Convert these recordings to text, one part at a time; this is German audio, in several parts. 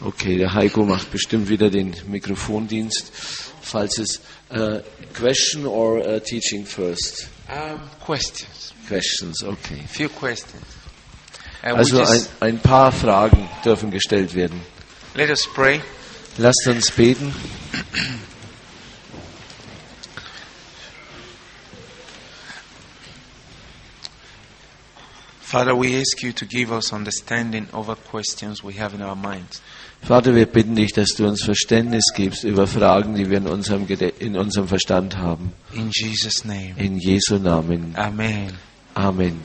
Okay, der Heiko macht bestimmt wieder den Mikrofondienst. Falls es question or teaching first? Questions. Questions, okay. Few questions. Also ein paar Fragen dürfen gestellt werden. Let us pray. Lasst uns beten. Father, we ask you to give us understanding over questions we have in our minds. Vater, wir bitten dich, dass du uns Verständnis gibst über Fragen, die wir in unserem Verstand haben. In Jesus' name. In Jesu Namen. Amen. Amen.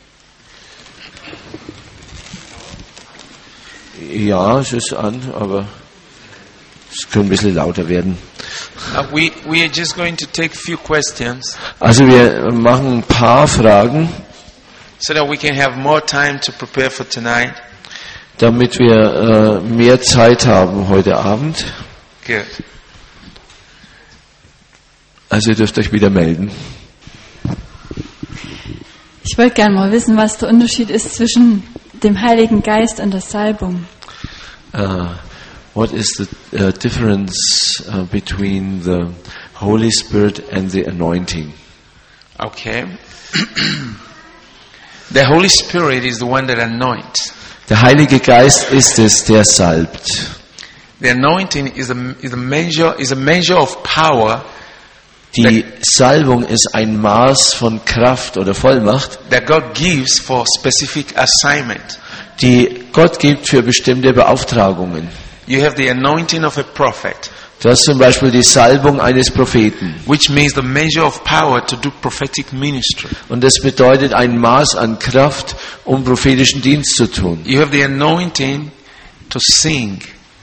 Ja, es ist an, aber es könnte ein bisschen lauter werden. We are just going to take a few questions. Also wir machen ein paar Fragen, So that we can have more time to prepare for tonight. damit wir mehr Zeit haben heute Abend. Good. Also ihr dürft euch wieder melden. Ich wollte gerne mal wissen, was der Unterschied ist zwischen dem Heiligen Geist und der Salbung. What is the difference between the Holy Spirit and the anointing? Okay. The Holy Spirit is the one that anoints. Der Heilige Geist ist es, der salbt. The anointing is a measure of power Die Salbung ist ein Maß von Kraft oder Vollmacht, that God gives for specific assignment. die Gott gibt für bestimmte Beauftragungen. You have the anointing of a prophet, Du hast zum Beispiel die Salbung eines Propheten. which means the measure of power to do prophetic ministry. Und das bedeutet ein Maß an Kraft, um prophetischen Dienst zu tun. You have the anointing to sing,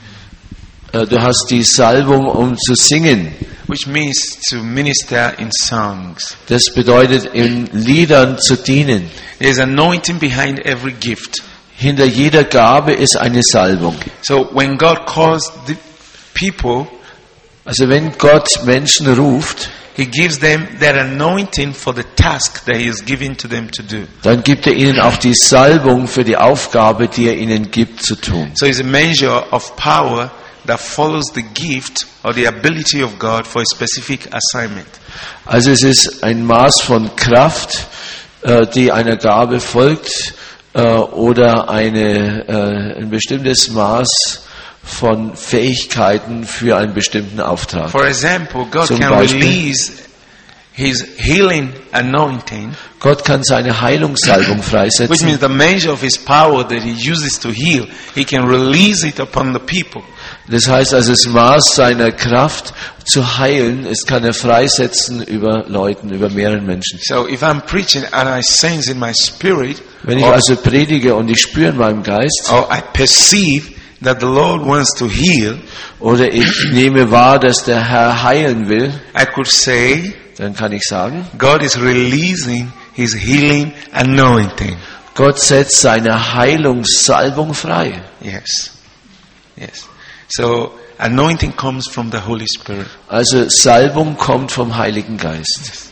Du hast die Salbung, um zu singen. which means to minister in songs. Das bedeutet, in Liedern zu dienen. There's anointing behind every gift. Hinter jeder Gabe ist eine Salbung. So when God calls the people, Also wenn Gott Menschen ruft, He gives them that anointing for the task that He has given to them to do. dann gibt er ihnen auch die Salbung für die Aufgabe, die er ihnen gibt, zu tun. So it's a measure of power that follows the gift or the ability of God for a specific assignment. Also es ist ein Maß von Kraft, die einer Gabe folgt, oder ein bestimmtes Maß von Fähigkeiten für einen bestimmten Auftrag. For example, God Zum can Beispiel? release His healing anointing, Gott kann seine Heilungssalbung which freisetzen. means the measure of His power that He uses to heal, He can release it upon the people. Das heißt also, das Maß seiner Kraft zu heilen, es kann er freisetzen über Leuten, über mehreren Menschen. So if I'm preaching and I sense in my spirit, Wenn ich or, also predige und ich spüre in meinem Geist, or I perceive that the Lord wants to heal, oder ich nehme wahr, dass der Herr heilen will, I could say, dann kann ich sagen, God is releasing His healing anointing. Gott setzt seine Heilungssalbung frei. Yes. Yes. So anointing comes from the Holy Spirit. Also Salbung kommt vom Heiligen Geist.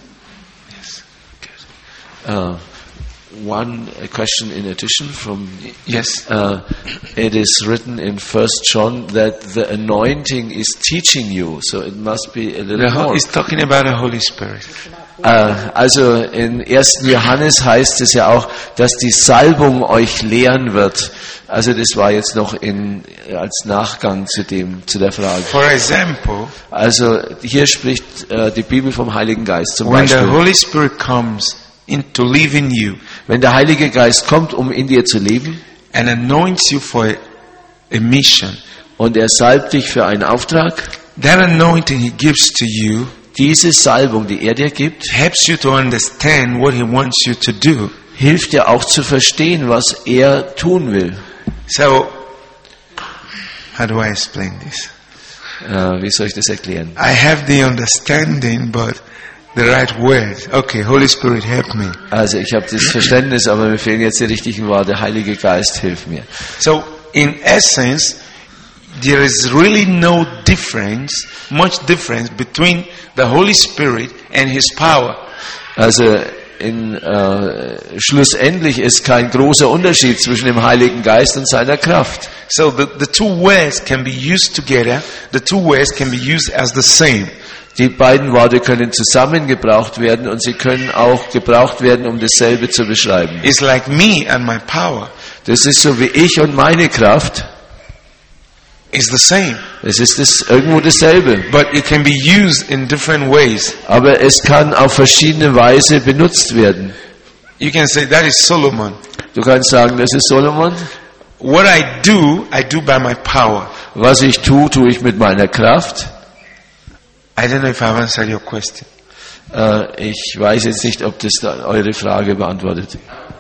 Yes. One question in addition from Yes. it is written in 1 John that the anointing is teaching you, so it must be a little more. He's talking about the Holy Spirit. Also in 1. Johannes heißt es ja auch, dass die Salbung euch lehren wird. Also das war jetzt noch als Nachgang zu der Frage. For example, Also hier spricht die Bibel vom Heiligen Geist zum when the Beispiel. Holy Spirit comes in to live in you Wenn der Heilige Geist kommt, um in dir zu leben, and anoints you for a mission, und er salbt dich für einen Auftrag, that anointing He gives to you diese Salbung, die er dir gibt, helps you to understand what He wants you to do. hilft dir auch zu verstehen, was er tun will. So, how do I explain this? Wie soll ich das erklären? I have the understanding, but the right word. Okay, Holy Spirit, help me. Also ich habe das Verständnis, aber mir fehlen jetzt die richtigen Worte. Heilige Geist, hilf mir. So, in essence, there is really no difference, much difference between the Holy Spirit and His power. Also schlussendlich ist kein großer Unterschied zwischen dem Heiligen Geist und seiner Kraft. So the two words can be used together. The two words can be used as the same. Die beiden Worte können zusammengebraucht werden und sie können auch gebraucht werden, um dasselbe zu beschreiben. It's like me and my power. Das ist so wie ich und meine Kraft. It's the same. Es ist irgendwo dasselbe. But it can be used in different ways. Aber es kann auf verschiedene Weise benutzt werden. You can say that is Solomon. Du kannst sagen, das ist Solomon. What I do by my power. Was ich tue ich mit meiner Kraft. I don't know if I've answered your question. Ich weiß jetzt nicht, ob das da eure Frage beantwortet.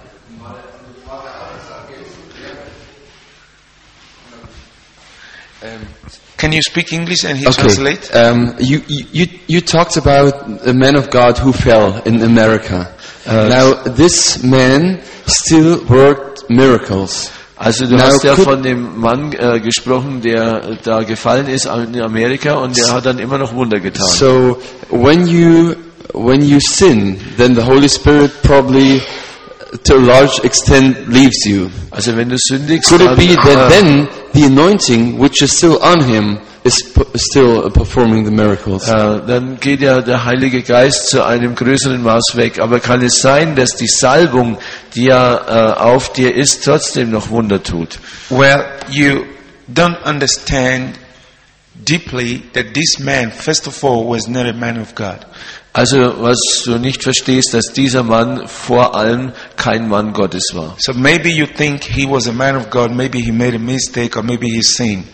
Can you speak English and he Okay. translate? You talked about a man of God who fell in America. Now this man still worked miracles. Also du hast ja von dem Mann gesprochen, der da gefallen ist in Amerika und der hat dann immer noch Wunder getan. So when you sin, then the Holy Spirit probably to a large extent leaves you. Also wenn du sündigst, Could it be that dann, then the anointing which is still on him is still performing the miracles? dann geht ja der Heilige Geist zu einem größeren Maß weg. Aber kann es sein, dass die Salbung, die ja auf dir ist, trotzdem noch Wunder tut? Well, you don't understand deeply that this man, first of all, was not a man of God. Also was du nicht verstehst, dass dieser Mann vor allem kein Mann Gottes war. So maybe you think he was a man of God, maybe he made a mistake, or maybe he sinned.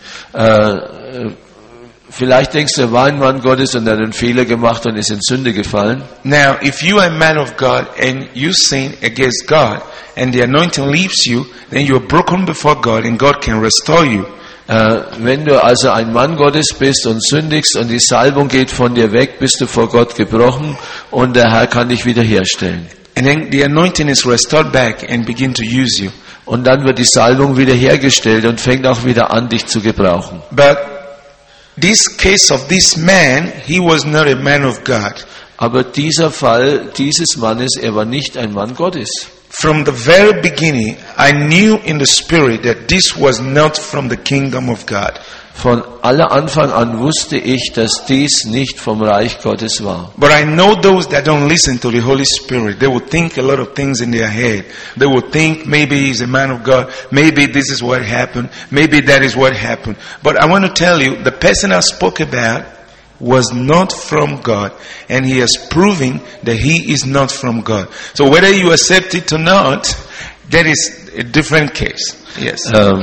Vielleicht denkst du, er war ein Mann Gottes und er hat einen Fehler gemacht und ist in Sünde gefallen. Now, if you are a man of God and you sin against God and the anointing leaves you, then you're broken before God and God can restore you. Wenn du also ein Mann Gottes bist und sündigst und die Salbung geht von dir weg, bist du vor Gott gebrochen und der Herr kann dich wiederherstellen. And then the anointing is restored back and begin to use you. Und dann wird die Salbung wiederhergestellt und fängt auch wieder an, dich zu gebrauchen. But this case of this man, he was not a man of God. Aber dieser Fall dieses Mannes, er war nicht ein Mann Gottes. From the very beginning, I knew in the spirit that this was not from the kingdom of God. Von aller Anfang an wusste ich, dass dies nicht vom Reich Gottes war. But I know those that don't listen to the Holy Spirit. They will think a lot of things in their head. They will think maybe he's a man of God. Maybe this is what happened. Maybe that is what happened. But I want to tell you, the person I spoke about was not from God. And he has proven that he is not from God. So whether you accept it or not, that is a different case. Yes.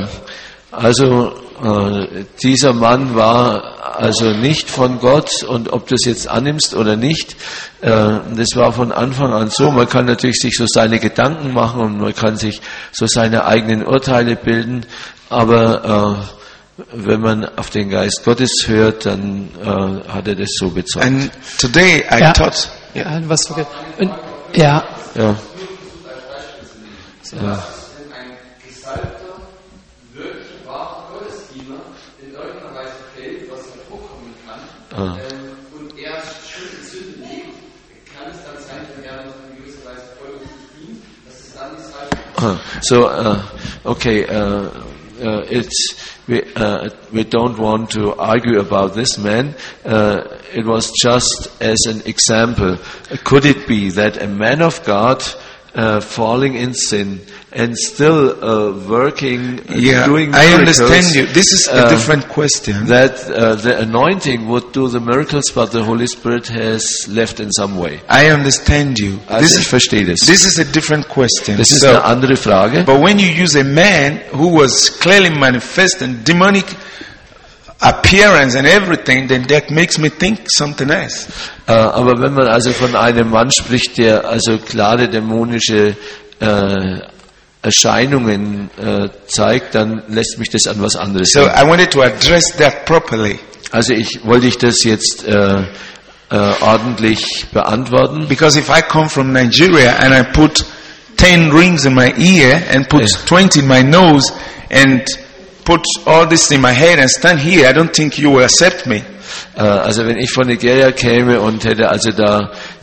Dieser Mann war also nicht von Gott und ob du es jetzt annimmst oder nicht, das war von Anfang an so. Man kann natürlich sich so seine Gedanken machen und man kann sich so seine eigenen Urteile bilden, aber wenn man auf den Geist Gottes hört, dann hat er das so bezeugt. And today I thought... Ja, was vergessen. Ja. Ja. Und er schuld in Sünde lebt, kann es dann sein, wenn er noch in gewisser Weise Folge dient, dass es dann nicht We don't want to argue about this man. It was just as an example. Could it be that a man of God falling in sin and still working, doing miracles? I understand you. This is a different question. That the anointing would do the miracles, but the Holy Spirit has left in some way. I understand you. Also ich verstehe das. This is a different question. Das ist eine andere Frage. But when you use a man who was clearly manifesting demonic appearance and everything, then that makes me think something else. Aber wenn man also von einem Mann spricht, der also klare dämonische Erscheinungen zeigt, dann lässt mich das an was anderes So denken. I wanted to address that properly. Also wollte ich das jetzt ordentlich beantworten. Because if I come from Nigeria and I put 10 rings in my ear and put 20 in my nose and put all this in my head and stand here, I don't think you will accept me. Also wenn ich von Nigeria käme und hätte also da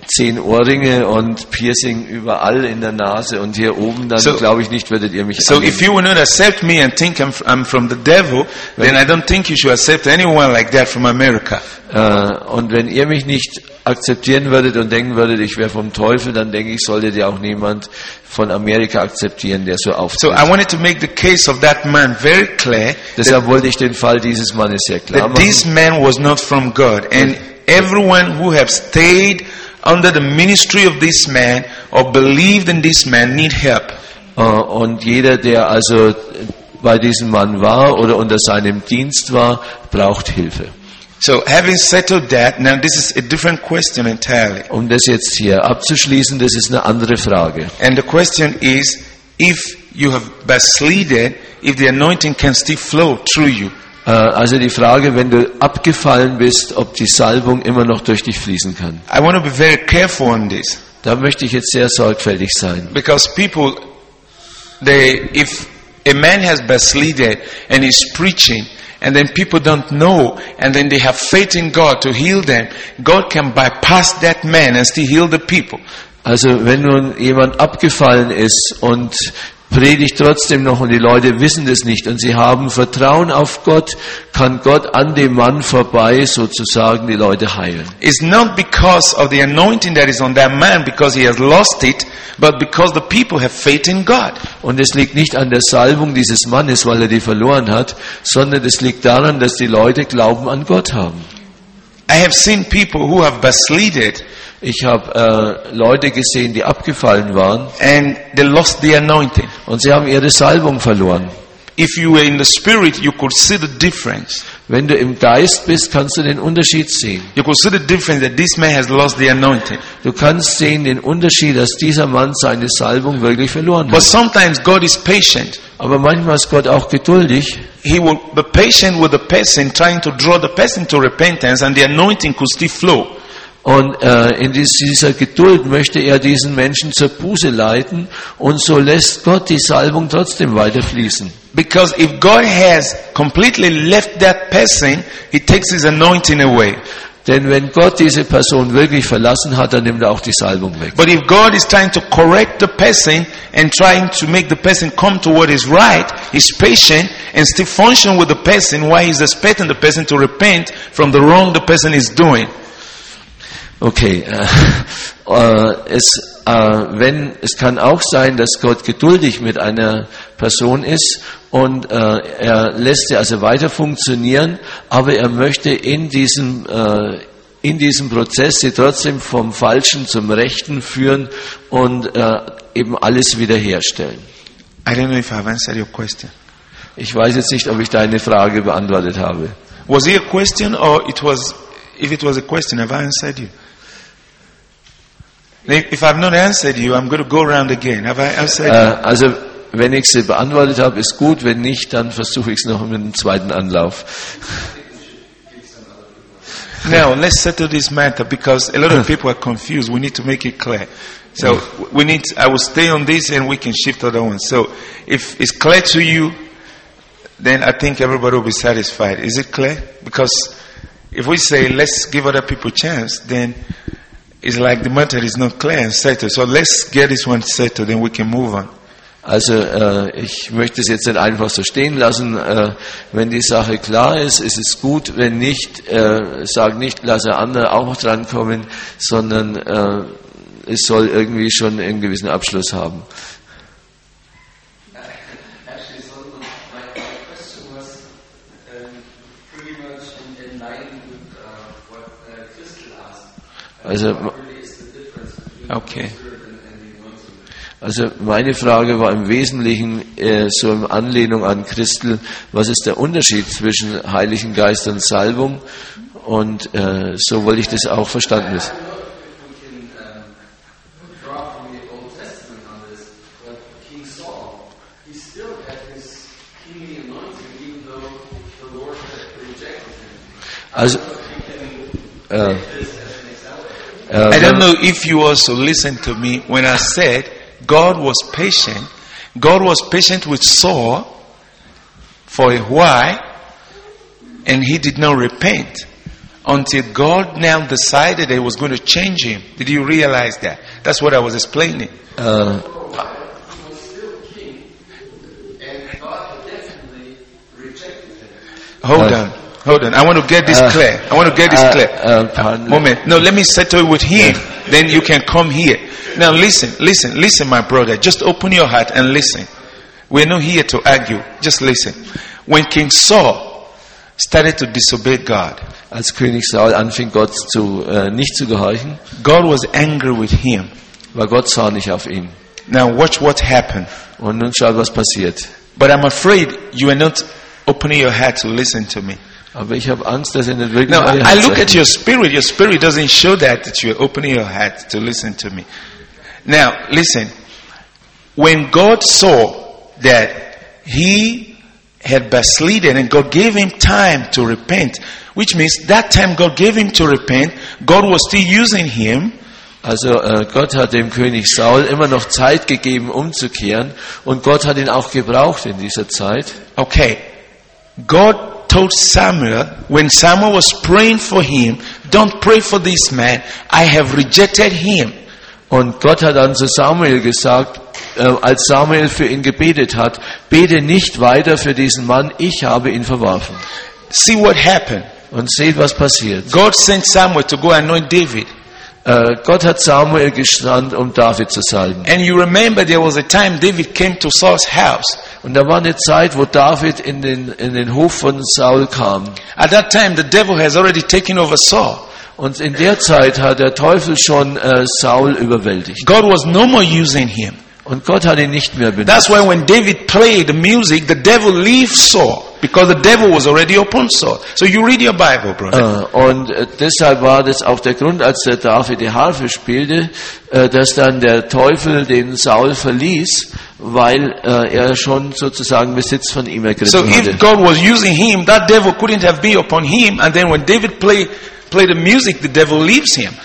10 Ohrringe und Piercing überall in der Nase und hier oben, dann glaube ich nicht, würdet ihr mich So annehmen. if you will not accept me and think I'm from the devil, then I don't think you should accept anyone like that from America. Und wenn ihr mich nicht akzeptieren würdet und denken würdet, ich wäre vom Teufel, dann denke ich, solltet ihr auch niemand von Amerika akzeptieren, der so So auftritt. I wanted to make the case of that man very clear, Deshalb wollte ich den Fall dieses Mannes sehr klar that this machen. man was not from God. And everyone who have stayed under the ministry of this man or believed in this man need help. Und jeder, der also bei diesem Mann war oder unter seinem Dienst war, braucht Hilfe. So having settled that, now this is a different question entirely. Um das jetzt hier abzuschließen, das ist eine andere Frage. And the question is, if you have backslided, if the anointing can still flow through you. Also die Frage, wenn du abgefallen bist, ob die Salbung immer noch durch dich fließen kann. I want to be very careful on this. Da möchte ich jetzt sehr sorgfältig sein. Because people, if a man has backslided and is preaching, and then people don't know, and then they have faith in God to heal them, God can bypass that man and still heal the people. Also wenn nun jemand abgefallen ist und predigt trotzdem noch und die Leute wissen das nicht und sie haben Vertrauen auf Gott, kann Gott an dem Mann vorbei sozusagen die Leute heilen. It's not because of the anointing that is on that man because he has lost it, but because the people have faith in God. Und es liegt nicht an der Salbung dieses Mannes, weil er die verloren hat, sondern es liegt daran, dass die Leute Glauben an Gott haben. I have seen people who have backslided Ich habe Leute gesehen, die abgefallen waren and they lost the anointing. und sie haben ihre Salbung verloren. If you were in the spirit, you could see the difference. Wenn du im Geist bist, kannst du den Unterschied sehen. You could see the difference that this man has lost the anointing. Du kannst sehen den Unterschied, dass dieser Mann seine Salbung wirklich verloren But hat. sometimes God is patient. Aber manchmal ist Gott auch geduldig. He will be patient with the person, trying to draw the person to repentance, and the anointing could still flow. Und in dieser Geduld möchte er diesen Menschen zur Buße leiten und so lässt Gott die Salbung trotzdem weiter fließen. Because if God has completely left that person, He takes His anointing away. Denn wenn Gott diese Person wirklich verlassen hat, dann nimmt er auch die Salbung weg. But if God is trying to correct the person and trying to make the person come to what is right, He's patient and still function with the person while He's expecting the person to repent from the wrong the person is doing. Okay, es kann auch sein, dass Gott geduldig mit einer Person ist und er lässt sie also weiter funktionieren, aber er möchte in diesem Prozess sie trotzdem vom Falschen zum Rechten führen und eben alles wiederherstellen. I don't know if I've answered your question. Ich weiß jetzt nicht, ob ich deine Frage beantwortet habe. Was it a question or if it was a question, have I answered you? If I've not answered you, I'm going to go around again. Have I answered you? Also, wenn ich sie beantwortet habe, ist gut. Wenn nicht, dann versuche ich es noch mit einem zweiten Anlauf. Now, let's settle this matter because a lot of people are confused. We need to make it clear. So, I will stay on this and we can shift to other ones. So, if it's clear to you, then I think everybody will be satisfied. Is it clear? Because if we say, let's give other people a chance, then it's like the matter is not clear and settled. So let's get this one settled, then we can move on. Also ich möchte es jetzt nicht einfach so stehen lassen. Wenn die Sache klar ist, ist es gut. Wenn nicht, sag nicht, lasse andere auch noch drankommen, sondern es soll irgendwie schon einen gewissen Abschluss haben. Okay. Also meine Frage war im Wesentlichen so in Anlehnung an Christel, was ist der Unterschied zwischen Heiligen Geist und Salbung? Und so wollte ich das auch verstanden wissen. Also I don't know if you also listened to me when I said God was patient. God was patient with Saul for a while and he did not repent until God now decided that He was going to change him. Did you realize that? That's what I was explaining. Hold on. I want to get this clear. Moment. No, let me settle with him. Then you can come here. Now listen, my brother. Just open your heart and listen. We're not here to argue. Just listen. When King Saul started to disobey God, als König Saul anfing, Gott nicht zu gehorchen, God was angry with him. war Gott zornig auf ihn. Now watch what happened. Und nun schau, was passiert. But I'm afraid you are not opening your heart to listen to me. Aber ich habe Angst, dass ihr nicht wirklich... Now, I look at your spirit. Your spirit doesn't show that you're opening your heart to listen to me. Now, listen. When God saw that he had backslidden and God gave him time to repent, which means that time God gave him to repent, God was still using him. Also Gott hat dem König Saul immer noch Zeit gegeben, umzukehren. Und Gott hat ihn auch gebraucht in dieser Zeit. Okay. God told Samuel, when Samuel was praying for him, don't pray for this man, I have rejected him. Und Gott hat dann zu Samuel gesagt, als Samuel für ihn gebetet hat, bete nicht weiter für diesen Mann, ich habe ihn verworfen. See what happened. Und seht, was passiert. God sent Samuel to go anoint David. Gott hat Samuel gesandt, um David zu salben. And you remember there was a time David came to Saul's house. Und da war eine Zeit, wo David in den Hof von Saul kam. At that time the devil has already taken over Saul. Und in der Zeit hat der Teufel schon Saul überwältigt. God was no more using him. Und Gott hat ihn nicht mehr benutzt. That's why when David played the music, the devil left Saul. Because the devil was already upon Saul. So you read your Bible, brother. Und deshalb war das auch der Grund, als der David die Harfe spielte, dass dann der Teufel den Saul verließ, weil er schon sozusagen Besitz von ihm ergriffen So hatte. if God was using him, that devil couldn't have been upon him. And then when David played the music, the devil leaves him.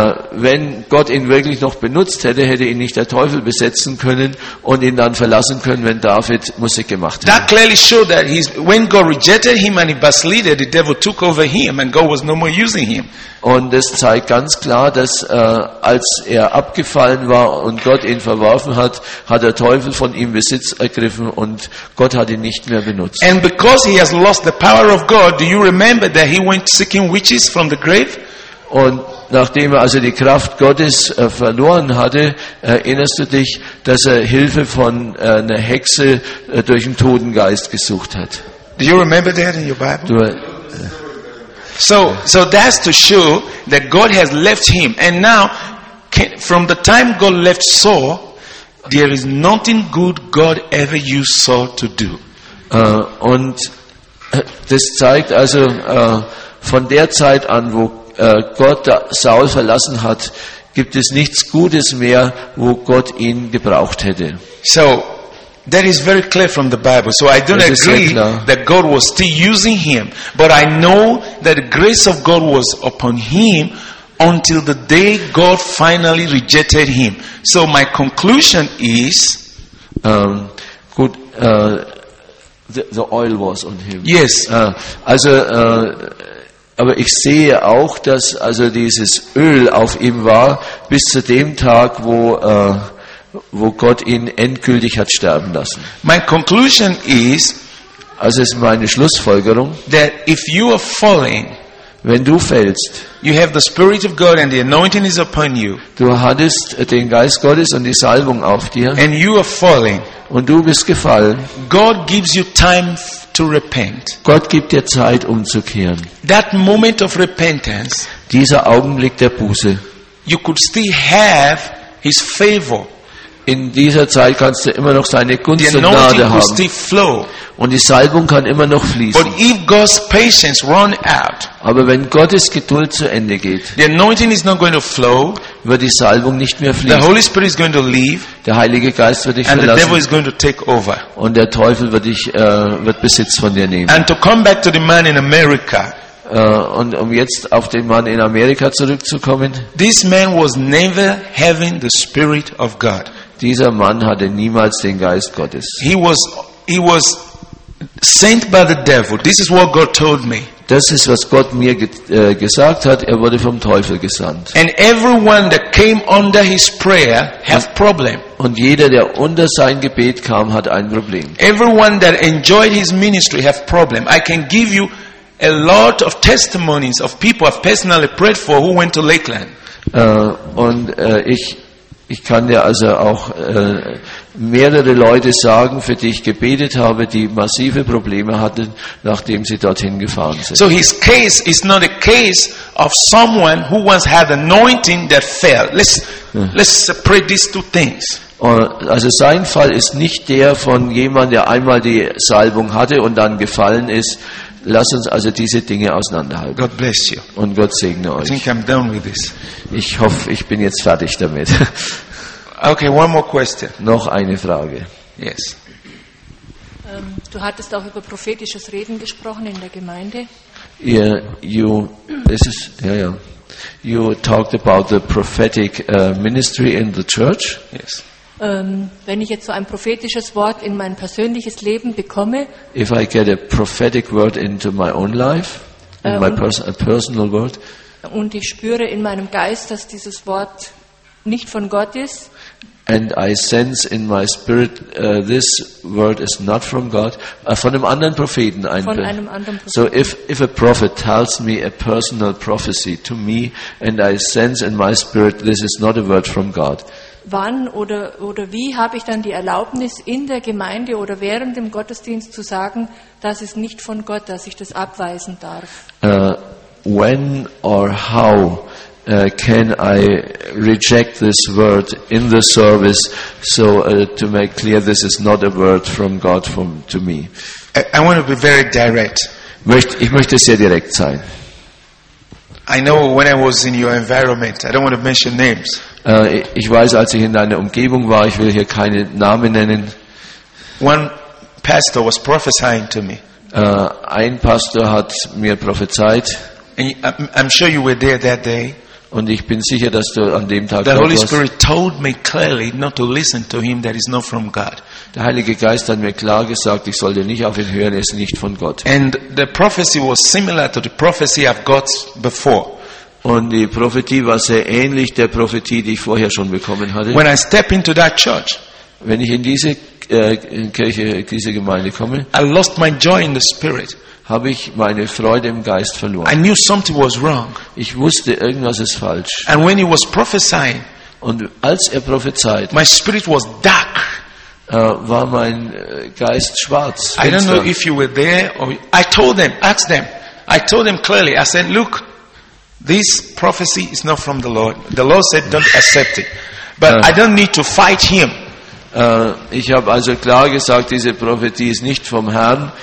Wenn Gott ihn wirklich noch benutzt hätte, hätte ihn nicht der Teufel besetzen können und ihn dann verlassen können, wenn David Musik gemacht hätte. That clearly showed that when God rejected him and he backslided, the devil took over him and God was no more using him. Und das zeigt ganz klar, dass als er abgefallen war und Gott ihn verworfen hat, hat der Teufel von ihm Besitz ergriffen und Gott hat ihn nicht mehr benutzt. And because he has lost the power of God, do you remember that he went seeking witches from the grave? Und nachdem er also die Kraft Gottes verloren hatte, erinnerst du dich, dass er Hilfe von einer Hexe durch den Totengeist gesucht hat. Do you remember that in your Bible? So that's to show that God has left him. And now, from the time God left Saul, there is nothing good God ever used Saul to do. Und das zeigt also von der Zeit an, wo Gott Saul verlassen hat, gibt es nichts Gutes mehr, wo Gott ihn gebraucht hätte. So that is very clear from the Bible. So I don't agree that God was still using him, but I know that the grace of God was upon him until the day God finally rejected him. So my conclusion is, the oil was on him. Yes. Aber ich sehe auch, dass also dieses Öl auf ihm war bis zu dem Tag, wo Gott ihn endgültig hat sterben lassen. My conclusion is, also ist meine Schlussfolgerung, that if you are falling, wenn du fällst, you have the Spirit of God and the anointing is upon you. Du hattest den Geist Gottes und die Salbung auf dir. And you are falling. Und du bist gefallen. God gives you time to repent. Gott gibt dir Zeit, umzukehren. That moment of repentance, dieser Augenblick der Buße, you could still have His favor. In dieser Zeit kannst du immer noch seine Gunst The und Gnade anointing will haben. still flow. Und die Salbung kann immer noch fließen. But if God's patience run out, aber wenn Gottes Geduld zu Ende geht, the anointing is not going to flow. Wird die Salbung nicht mehr The fließen. Holy Spirit is going to leave. Der Heilige Geist wird dich And the devil verlassen. is going to take over. Und der Teufel wird Besitz von dir nehmen. And to come back to the man in America. Und um jetzt auf den Mann in Amerika zurückzukommen. This man was never having the Spirit of God. Dieser Mann hatte niemals den Geist Gottes. He was sent by the devil. This is what God told me. Das ist, was Gott mir gesagt hat. Er wurde vom Teufel gesandt. And everyone that came under his prayer have problem. Und jeder, der unter sein Gebet kam, hat ein Problem. Everyone that enjoyed his ministry have problem. I can give you a lot of testimonies of people I've personally prayed for who went to Lakeland. Ich kann dir also auch mehrere Leute sagen, für die ich gebetet habe, die massive Probleme hatten, nachdem sie dorthin gefahren sind. So his case is not a case of someone who once had anointing that fell. Let's separate these two things. Also sein Fall ist nicht der von jemandem, der einmal die Salbung hatte und dann gefallen ist. Lass uns also diese Dinge auseinanderhalten. God bless you. Und Gott segne I euch. think I'm done with this. Ich hoffe, ich bin jetzt fertig damit. Okay, one more question. Noch eine Frage. Yes. Du hattest auch über prophetisches Reden gesprochen in der Gemeinde. You talked about the prophetic ministry in the church. Yes. Wenn ich jetzt so ein prophetisches Wort in mein persönliches Leben bekomme, If I get a prophetic word into my own life, in my a personal word, und ich spüre in meinem Geist, dass dieses Wort nicht von Gott ist, and I sense in my spirit this word is not from God, von einem anderen Propheten von einem anderen Propheten. So if a prophet tells me a personal prophecy to me and I sense in my spirit this is not a word from God, Wann oder wie habe ich dann die Erlaubnis in der Gemeinde oder während dem Gottesdienst zu sagen, das ist nicht von Gott, dass ich das abweisen darf? When or how can I reject this word in the service so to make clear this is not a word from God to me? I want to be very direct. Ich möchte sehr direkt sein. I know when I was in your environment, I don't want to mention names. Ich weiß, als ich in deiner Umgebung war, ich will hier keine Namen nennen. One pastor was prophesying to me. Ein Pastor hat mir prophezeit. And I'm sure you were there that day. Und ich bin sicher, dass du an dem Tag The dort Holy warst. Spirit told me clearly not to listen to him, that is not from God. Der Heilige Geist hat mir klar gesagt, ich sollte nicht auf ihn hören, er ist nicht von Gott. And the prophecy was similar to the prophecy I've got before. Und die Prophetie war sehr ähnlich der Prophetie, die ich vorher schon bekommen hatte. When I step into that church, Wenn ich in diese Kirche, diese Gemeinde komme, I lost my joy in the spirit. habe ich meine Freude im Geist I verloren. knew something was wrong. Ich wusste, irgendwas ist falsch. And when he was prophesying, Und als er prophezeit, my spirit was dark. war mein Geist schwarz. I don't know finster. if you were there or I told them, asked them. I told them clearly. I said, look, this prophecy is not from the Lord. The Lord said, don't accept it. But I don't need to fight him. Ich habe also klar gesagt, diese Prophetie ist nicht vom Herrn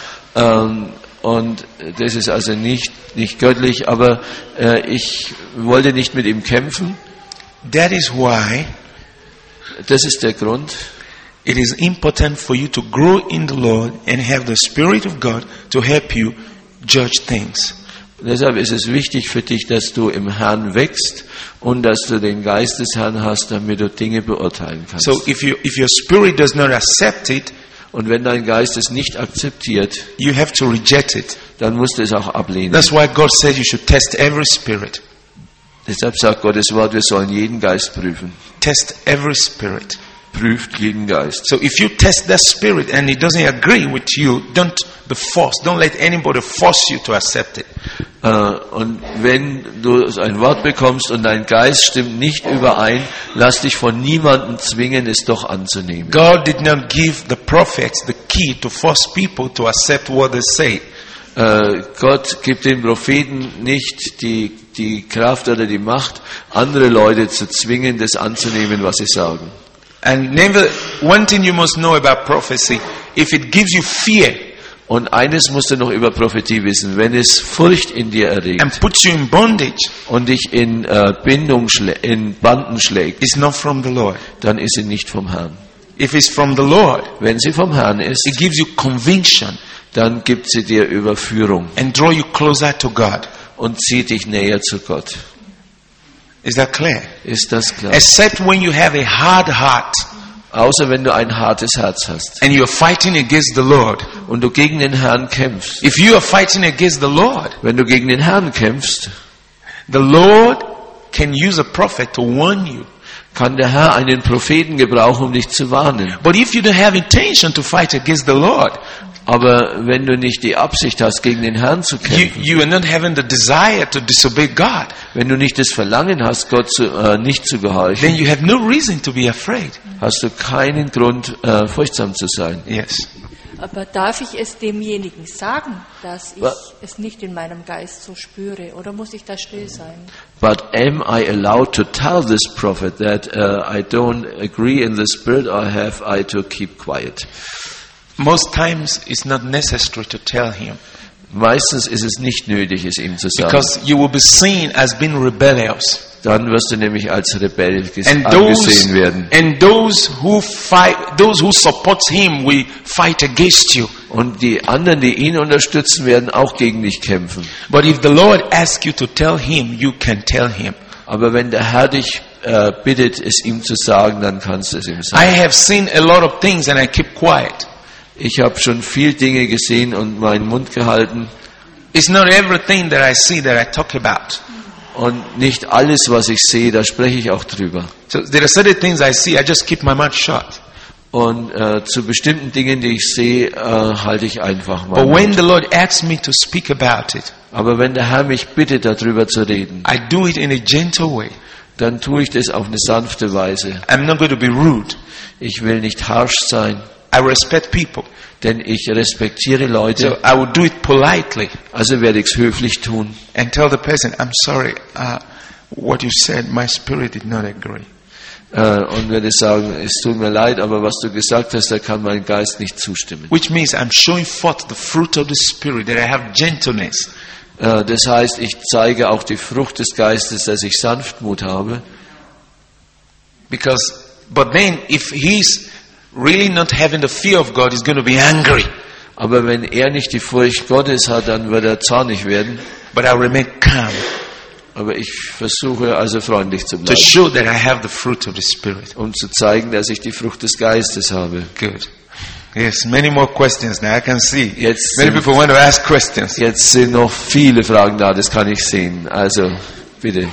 und das ist also nicht göttlich, aber ich wollte nicht mit ihm kämpfen. That is why Das ist der Grund. it is important for you to grow in the Lord and have the Spirit of God to help you judge things. Deshalb ist es wichtig für dich, dass du im Herrn wächst und dass du den Geist des Herrn hast, damit du Dinge beurteilen kannst. So if your spirit does not accept it, Und wenn dein Geist es nicht akzeptiert, you have to reject it. dann musst du es auch ablehnen. That's why God said you should test every spirit. Deshalb sagt Gottes Wort, wir sollen jeden Geist prüfen. Test every spirit. Prüft jeden Geist. So if you test that spirit and it doesn't agree with you, don't be forced. Don't let anybody force you to accept it. Und wenn du ein Wort bekommst und dein Geist stimmt nicht überein, lass dich von niemandem zwingen, es doch anzunehmen. God did not give the prophets the key to force people to accept what they say. Gott gibt den Propheten nicht die Kraft oder die Macht, andere Leute zu zwingen, das anzunehmen, was sie sagen. And one thing you must know about prophecy, if it gives you fear Und eines musst du noch über Prophetie wissen, wenn es Furcht in dir erregt and puts you in bondage, und dich in Banden schlägt, it's not from the Lord. dann ist sie nicht vom Herrn. If it's from the Lord, Wenn sie vom Herrn ist, it gives you conviction dann gibt sie dir Überführung and draw you closer to God. und zieht dich näher zu Gott. Is that clear? Ist das klar? Except when you have a hard heart. Außer wenn du ein hartes Herz hast and you're fighting against the Lord. und du gegen den Herrn kämpfst. If you are fighting against the Lord, Wenn du gegen den Herrn kämpfst, the Lord can use a prophet to warn you. kann der Herr einen Propheten gebrauchen, um dich zu warnen. But if you don't have intention to fight against the Lord, Aber wenn du nicht die Absicht hast, gegen den Herrn zu kämpfen, you are not having the desire to disobey God, wenn du nicht das Verlangen hast, Gott nicht zu then gehorchen, you have no reason to be afraid. hast du keinen Grund, furchtsam zu sein. Yes. Aber darf ich es demjenigen sagen, dass ich es nicht in meinem Geist so spüre? Oder muss ich da still sein? But am I allowed to tell this prophet that I don't agree in the spirit, or have I to keep quiet? Most times it's not necessary to tell him, Meistens ist es nicht nötig, es ihm zu sagen. because you will be seen as being rebellious. Dann wirst du nämlich als Rebell And angesehen werden. those who fight, those who support him will fight against you. Und die anderen, die ihn unterstützen, werden auch gegen dich kämpfen. But if the Lord asks you to tell him, you can tell him. Aber wenn der Herr dich bittet, es ihm zu sagen, dann kannst du es ihm I sagen. have seen a lot of things and I keep quiet. Ich habe schon viel Dinge gesehen und meinen Mund gehalten. It's not everything that I see that I talk about. Und nicht alles, was ich sehe, da spreche ich auch drüber. So there are certain things I see, I just keep my mouth shut. Und zu bestimmten Dingen, die ich sehe, halte ich einfach mal. But when the Lord asks me to speak about it, Aber wenn der Herr mich bittet, darüber zu reden, I do it in a gentle way. dann tue ich das auf eine sanfte Weise. I'm not going to be rude. Ich will nicht harsh sein, I respect people. denn ich respektiere So Leute. I will do it politely Also werde ich es höflich tun. and tell the person, I'm sorry, what you said, my spirit did not agree. Und werde sagen, es tut mir leid, aber was du gesagt hast, da kann mein Geist nicht zustimmen. Which means I'm showing forth the fruit of the Spirit, that I have gentleness. Das heißt, ich zeige auch die Frucht des Geistes, dass ich Sanftmut habe. But then if he's really not having the fear of God, he's going to be angry. Aber wenn er nicht die Furcht Gottes hat, dann wird er zornig werden. But I remain calm Aber ich versuche also freundlich zu to bleiben, show that I have the fruit of the Spirit. um zu zeigen, dass ich die Frucht des Geistes habe. Good. Yes, many more questions now. I can see. Jetzt Many sind- people want to ask questions. Jetzt sind noch viele Fragen da, das kann ich sehen. Also, bitte.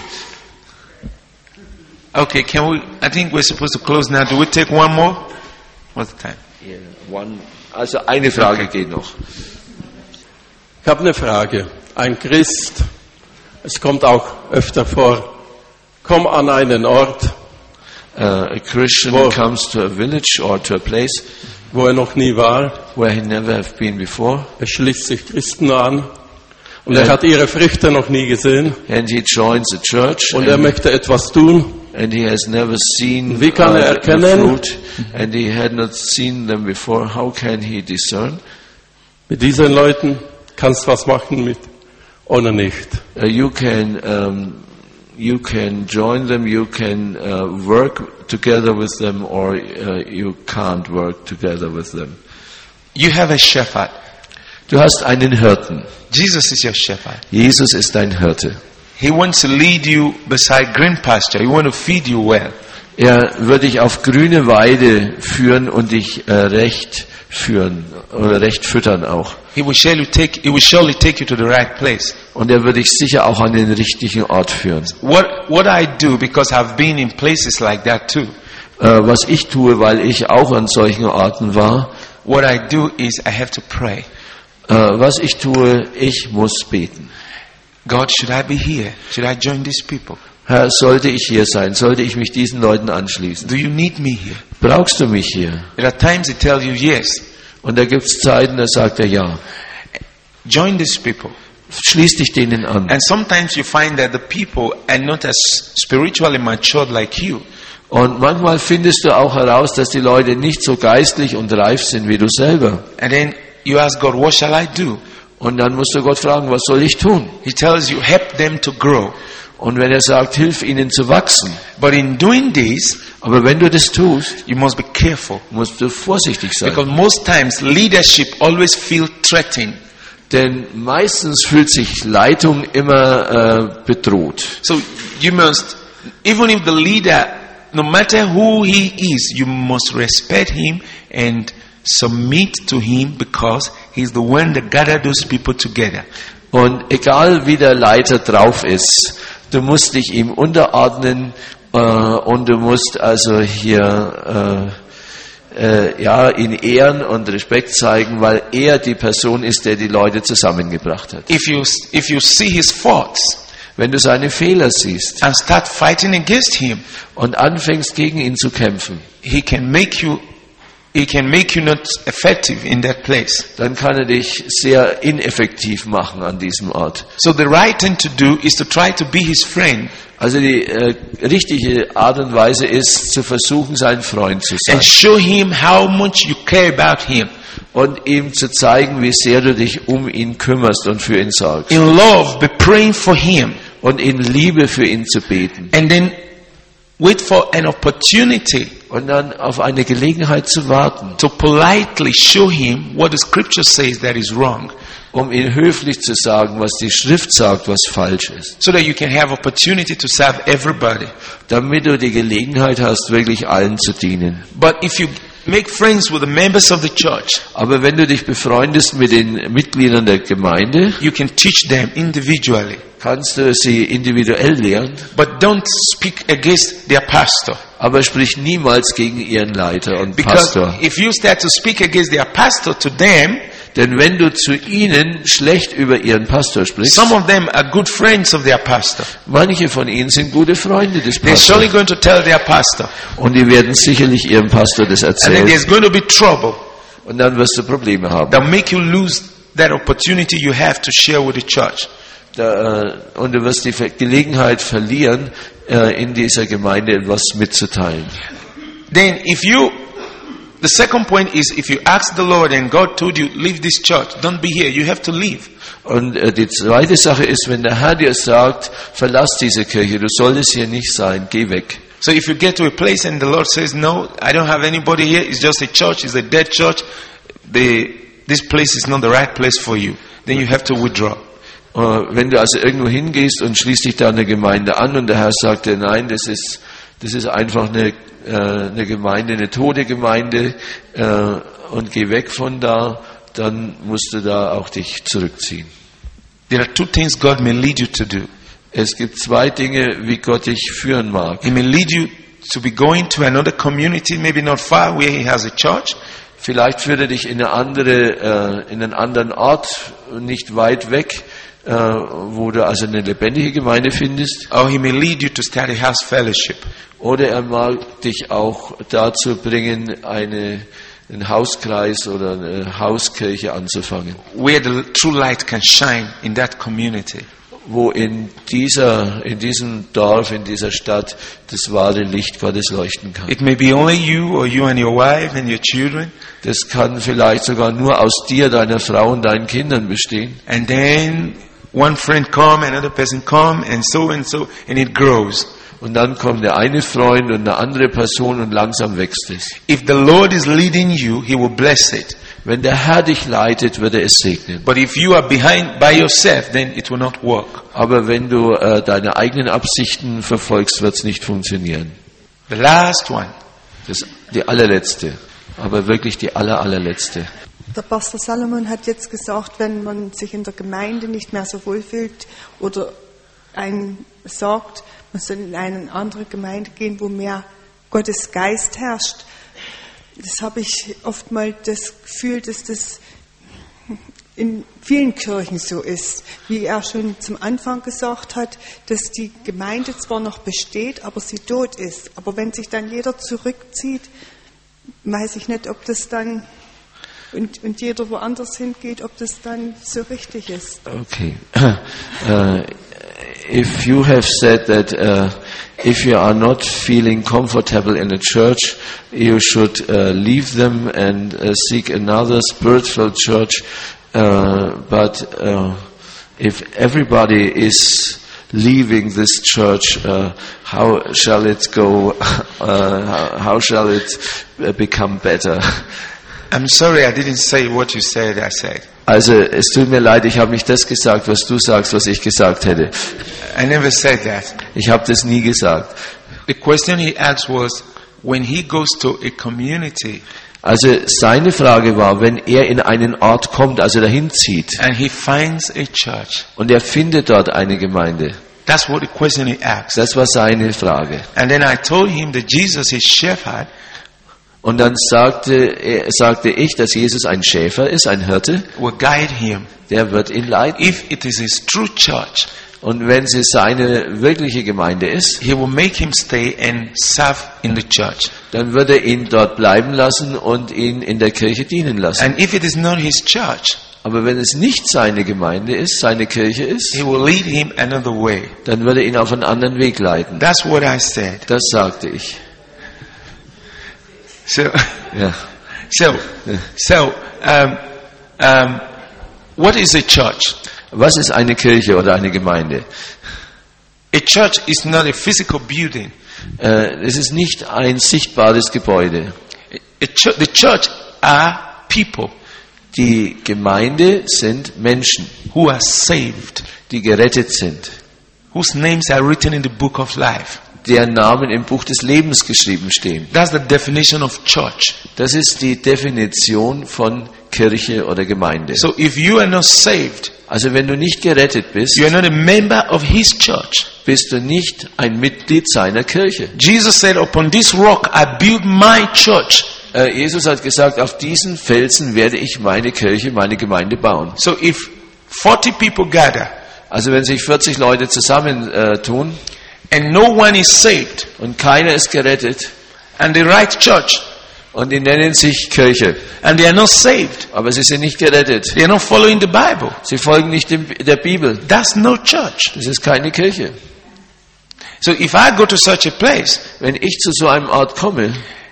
Okay, I think we're supposed to close now. Do we take one more? What's the time? Also eine Frage Okay. geht noch. Ich habe eine Frage. Ein Christ, es kommt auch öfter vor, komm an einen Ort, A Christian Wo- comes to a village or to a place wo er noch nie war, where he never have been before, er schließt sich Christen an und Ja. er hat ihre Früchte noch nie gesehen and he joins a church, und er möchte etwas tun. and he has never seen Wie kann er the erkennen? fruit, and he had not seen them before. How can he discern? Mit diesen Leuten kannst du was machen mit oder nicht. You can join them, you can work together with them, or you can't work together with them. You have a shepherd. Du hast einen Hirten. Jesus is your shepherd. Jesus ist dein Hirte. He wants to lead you beside green pasture. He wants to feed you well. Er wird dich auf grüne Weide führen und dich recht führen oder recht füttern auch. He will surely take you to the right place. Und er wird dich sicher auch an den richtigen Ort führen. What I do, because I've been in places like that too, Was ich tue, weil ich auch an solchen Orten war, what I do is I have to pray. was ich tue, ich muss beten. God, should I be here? Should I join these people? Herr, sollte ich hier sein? Sollte ich mich diesen Leuten anschließen? Do you need me here? Brauchst du mich hier? There are times He tells you yes. Und da gibt es Zeiten, da sagt er ja. Join these people. Schließ dich denen an. And sometimes you find that the people are not as spiritually matured like you. Und manchmal findest du auch heraus, dass die Leute nicht so geistlich und reif sind wie du selber. And then you ask God, what shall I do? Und dann musst du Gott fragen, was soll ich tun? He tells you, help them to grow. Und wenn er sagt, hilf ihnen zu wachsen. But in doing this, Aber wenn du das tust, you must be careful. musst du vorsichtig sein. Because most times leadership always feel threatened. Denn meistens fühlt sich Leitung immer bedroht. So you must, even if the leader no matter who he is, you must respect him and submit to him because he's the one that gathered those people together. Und egal wie der Leiter drauf ist, du musst dich ihm unterordnen und du musst also hier ihn ehren und Respekt zeigen, weil er die Person ist, der die Leute zusammengebracht hat. If you see his faults Wenn du seine Fehler siehst and start fighting against him, und anfängst gegen ihn zu kämpfen, he can make you not effective in that place. dann kann er dich sehr ineffektiv machen an diesem Ort. So the right thing to do is to try to be his friend Also die richtige Art und Weise ist, zu versuchen, sein Freund zu sein. and show him how much you care about him. Und ihm zu zeigen, wie sehr du dich um ihn kümmerst und für ihn sorgst. In love, be praying for him. Und in Liebe für ihn zu beten. And then wait for an opportunity Und dann auf eine Gelegenheit zu warten, to politely show him what the scripture says that is wrong, um ihm höflich zu sagen, was die Schrift sagt, was falsch ist. so that you can have opportunity to serve everybody. Damit du die Gelegenheit hast, wirklich allen zu dienen. But if you make friends with the members of the church, Aber wenn du dich befreundest mit den Mitgliedern der Gemeinde, you can teach them individually. kannst du sie individuell lehren, But don't speak against their pastor. aber sprich niemals gegen ihren Leiter und Because Pastor. if you start to speak against their pastor to them, Denn wenn du zu ihnen schlecht über ihren Pastor sprichst, some of them are good friends of their pastor. manche von ihnen sind gute Freunde des They're surely Pastors. going to tell their pastor. Und die werden sicherlich ihrem Pastor das And then erzählen. there's going to be trouble. Und dann wirst du Probleme haben. That make you lose that opportunity you have to share with the church. Und du wirst die Gelegenheit verlieren, in dieser Gemeinde etwas mitzuteilen. Then the second point is, if you ask the Lord and God told you, leave this church, don't be here, you have to leave. Und die zweite Sache ist, wenn der Herr dir sagt, verlass diese Kirche, du solltest hier nicht sein, geh weg. So if you get to a place and the Lord says, no, I don't have anybody here, it's just a church, it's a dead church, this place is not the right place for you, then you have to withdraw. Wenn du also irgendwo hingehst und schließt dich da eine Gemeinde an und der Herr sagt dir, nein, das ist einfach eine Gemeinde, eine tote Gemeinde und geh weg von da, dann musst du da auch dich zurückziehen. There are two things God may lead you to do. Es gibt zwei Dinge, wie Gott dich führen mag. He may lead you to be going to another community, maybe not far, where He has a church. Vielleicht führt er dich in einen anderen Ort, nicht weit weg, wo du also eine lebendige Gemeinde findest. Or He may lead you to start a house fellowship. Oder er mag dich auch dazu bringen, einen Hauskreis oder eine Hauskirche anzufangen, Where the true light can shine in that community. wo in diesem Dorf, in dieser Stadt das wahre Licht Gottes leuchten kann. It may be only you or you and your wife and your children. Das kann vielleicht sogar nur aus dir, deiner Frau und deinen Kindern bestehen. And then one friend come, another person come, and so, and it grows. Und dann kommt der eine Freund und eine andere Person und langsam wächst es. If the Lord is leading you, He will bless it. Wenn der Herr dich leitet, wird er es segnen. But if you are by yourself, then it will not work. Aber wenn du deine eigenen Absichten verfolgst, wird es nicht funktionieren. The last one. Die allerletzte, aber wirklich die allerletzte. Der Pastor Salomon hat jetzt gesagt, wenn man sich in der Gemeinde nicht mehr so wohl fühlt oder einen sagt, man soll in eine andere Gemeinde gehen, wo mehr Gottes Geist herrscht. Das habe ich oftmals das Gefühl, dass das in vielen Kirchen so ist. Wie er schon zum Anfang gesagt hat, dass die Gemeinde zwar noch besteht, aber sie tot ist. Aber wenn sich dann jeder zurückzieht, weiß ich nicht, ob das dann und jeder woanders hingeht, ob das dann so richtig ist. Okay. If you have said that if you are not feeling comfortable in a church, you should leave them and seek another spiritual church. But if everybody is leaving this church, how shall it go? How shall it become better? I'm sorry, I didn't say what you said. I said. Also es tut mir leid, ich habe nicht das gesagt, was du sagst, was ich gesagt hätte. I never said that. Ich habe das nie gesagt. The question he asked was, when he goes to a community Also seine Frage war, wenn er in einen Ort kommt, also dahin zieht, and he finds a church, und er findet dort eine Gemeinde. that's what the question he asked. Das war seine Frage. And then I told him that Jesus, his shepherd, Und dann sagte ich, dass Jesus ein Schäfer ist, ein Hirte, will guide him. der wird ihn leiten. If it is his true church, Und wenn sie seine wirkliche Gemeinde ist, he will make him stay and serve in the church. dann wird er ihn dort bleiben lassen und ihn in der Kirche dienen lassen. And if it is not his church, Aber wenn es nicht seine Gemeinde ist, seine Kirche ist, he will lead him another way. dann wird er ihn auf einen anderen Weg leiten. That's what I said. Das sagte ich. So, Ja. so, what is a church? Was ist eine Kirche oder eine Gemeinde? A church is not a physical building. Es ist nicht ein sichtbares Gebäude. The church are people Die Gemeinde sind Menschen, who are saved, die gerettet sind, whose names are written in the book of life. deren Namen im Buch des Lebens geschrieben stehen. That's the definition of church. Das ist die Definition von Kirche oder Gemeinde. So if you are not saved, Also wenn du nicht gerettet bist, you are not a member of his church. bist du nicht ein Mitglied seiner Kirche. Jesus said, upon this rock I build my church. Jesus hat gesagt, auf diesen Felsen werde ich meine Kirche, meine Gemeinde bauen. So if 40 people gather Also wenn sich 40 Leute zusammentun and no one is saved, und keiner ist gerettet and they write church, und die nennen sich Kirche, and they are not saved, aber sie sind nicht gerettet. they are not following the Bible, Sie folgen nicht der Bibel. that's no church. Das ist keine Kirche. So if I go to such a place Wenn ich zu so einem Ort komme,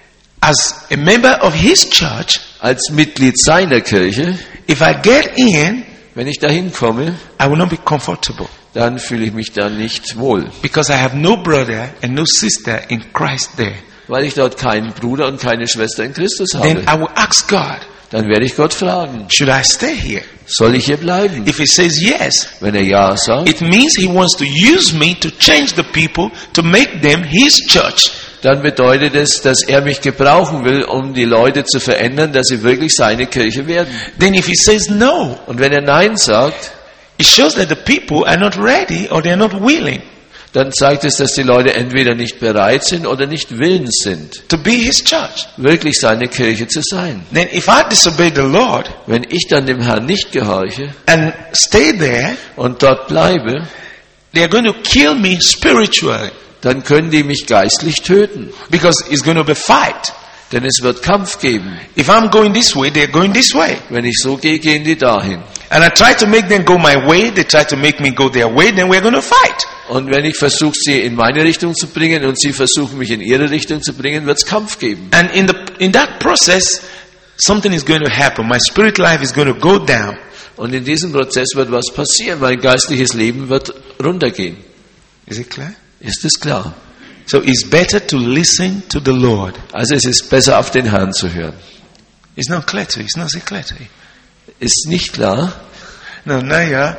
as a member of his church, als Mitglied seiner Kirche, if I get in, wenn ich dahin komme, I will not be comfortable dann fühle ich mich da nicht wohl, because I have no brother and no sister in Christ there. weil ich dort keinen Bruder und keine Schwester in Christus Then habe. I will ask God, Dann werde ich Gott fragen, should I stay here? soll ich hier bleiben? If he says yes, Wenn er ja sagt, it means he wants to use me to change the people to make them his church. dann bedeutet es, dass er mich gebrauchen will, um die Leute zu verändern, dass sie wirklich seine Kirche werden. Then if he says no, Und wenn er Nein sagt, it shows that the people are not ready or they are not willing dann zeigt es, dass die Leute entweder nicht bereit sind oder nicht willens sind, to be his church. wirklich seine Kirche zu sein. Then if I disobey the Lord Wenn ich dann dem Herrn nicht gehorche and stay there, und dort bleibe, they are going to kill me spiritually dann können die mich geistlich töten, because it's going to be fight. denn es wird Kampf geben. If I'm going this way, they're going this way. Wenn ich so gehe, gehen die dahin. And I try to make them go my way, they try to make me go their way, then we're going to fight. Und wenn ich versuche, sie in meine Richtung zu bringen und sie versuchen, mich in ihre Richtung zu bringen, wird es Kampf geben. And in that process, something is going to happen. My spirit life is going to go down. Und in diesem Prozess wird was passieren. Mein geistliches Leben wird runtergehen. Is it clear? Ist es klar? So it's better to listen to the Lord. Also es ist besser, auf den Herrn zu hören. It's not clear to you. It's not so clear to you. Ist nicht klar? No, no, yeah.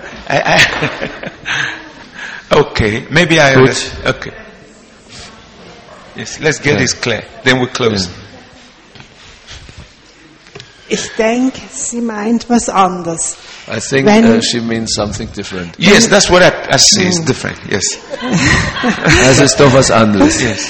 Okay, maybe I Good. understand. Okay. Yes, let's get this clear. Then we close. Ich denke, sie meint was anderes. I think Wenn- she means something different. Yes, that's what I see. It's different. Yes. Es ist doch was anderes. Yes.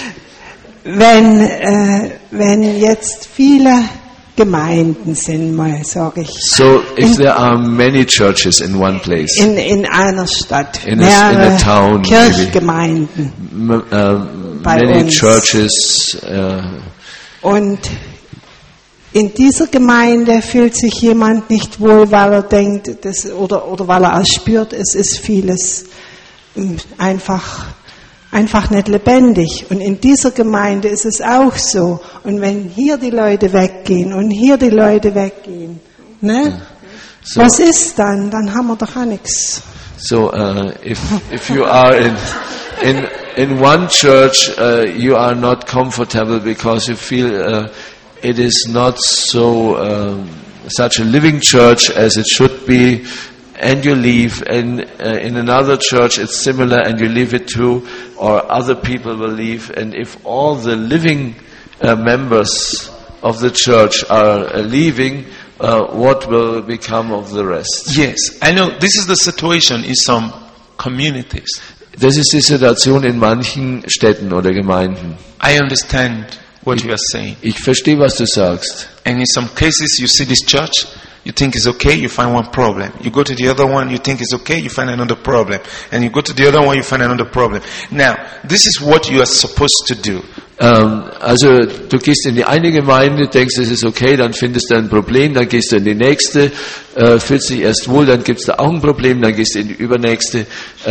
Wenn jetzt viele Gemeinden sind, mal sage ich, So if there are many churches in one place, in einer Stadt, In a town, Kirchgemeinden. Bei many uns. churches, Und in dieser Gemeinde fühlt sich jemand nicht wohl, weil er denkt, oder weil er spürt, es ist vieles einfach nicht lebendig. Und in dieser Gemeinde ist es auch so. Und wenn hier die Leute weggehen und hier die Leute weggehen, ne? So- Was ist dann? Dann haben wir doch auch nichts. so if you are in one church, you are not comfortable because you feel it is not so such a living church as it should be. and you leave, and in another church it's similar and you leave it too, or other people will leave, and if all the living members of the church are leaving, what will become of the rest? Yes, I know this is the situation in some communities. Das ist die Situation in manchen Städten oder Gemeinden. I understand what you are saying. Ich verstehe, was du sagst. And in some cases you see this church, you think it's okay, you find one problem. You go to the other one, you think it's okay, you find another problem. And you go to the other one, you find another problem. Now, this is what you are supposed to do. Also du gehst in die eine Gemeinde, denkst, es ist okay, dann findest du ein Problem, dann gehst du in die nächste, fühlst dich erst wohl, dann gibt's da auch ein Problem, dann gehst du in die übernächste.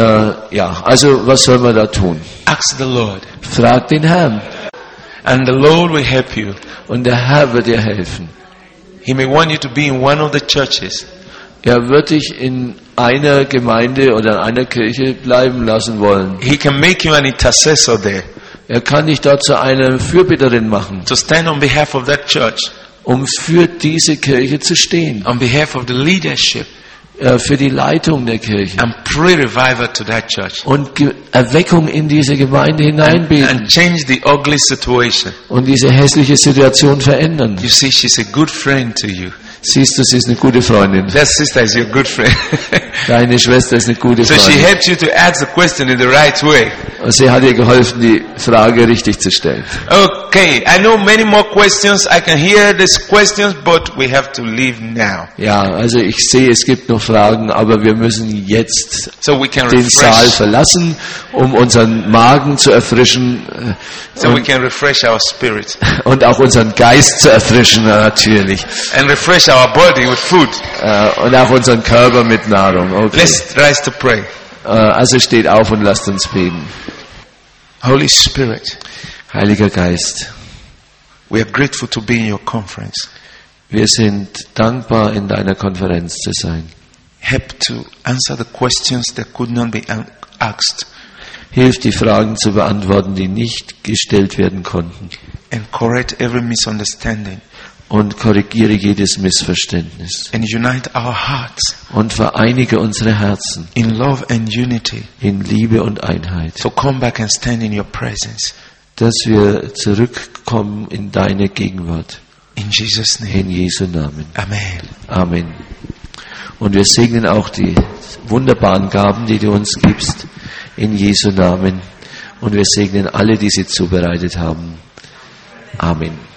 Also was soll man da tun? Ask the Lord. Frag den Herrn. And the Lord will help you. Und der Herr wird dir helfen. He may want you to be in one of the churches. Er wird dich in einer Gemeinde oder in einer Kirche bleiben lassen wollen. He can make you an intercessor there. Er kann dich da zu einer Fürbitterin machen, To stand on behalf of that church. um für diese Kirche zu stehen, On behalf of the leadership. für die Leitung der Kirche And pray revival to that church. und Erweckung in diese Gemeinde hineinbeten And change the ugly situation. und diese hässliche Situation verändern. You see, she's a good friend to you. Siehst du, sie ist eine gute Freundin. That sister is your good friend. Deine Schwester ist eine gute So she Freundin. helps you to ask the question in the right way. Und sie hat ihr geholfen, die Frage richtig zu stellen. Okay, I know many more questions. I can hear these questions, but we have to leave now. Ja, also ich sehe, es gibt noch Fragen, aber wir müssen jetzt So we can den Saal refresh. verlassen, um unseren Magen zu erfrischen So we can refresh our spirit und auch unseren Geist zu erfrischen, natürlich. and refresh our body with food. Und auch unseren Körper mit Nahrung. Okay. Let's rise to pray. Also steht auf und lasst uns beten. Holy Spirit, Heiliger Geist, we are grateful to be in your conference. wir sind dankbar, in deiner Konferenz zu sein. Help to answer the questions that could not be asked Hilf, die Fragen zu beantworten, die nicht gestellt werden konnten. and correct every misunderstanding Und korrigiere jedes Missverständnis. and unite our hearts Und vereinige unsere Herzen in love and unity in Liebe und Einheit. to come back and stand in your presence. Dass wir zurückkommen in deine Gegenwart. In Jesus' name. In Jesu Namen. Amen. Amen. Und wir segnen auch die wunderbaren Gaben, die du uns gibst, in Jesu Namen. Und wir segnen alle, die sie zubereitet haben. Amen.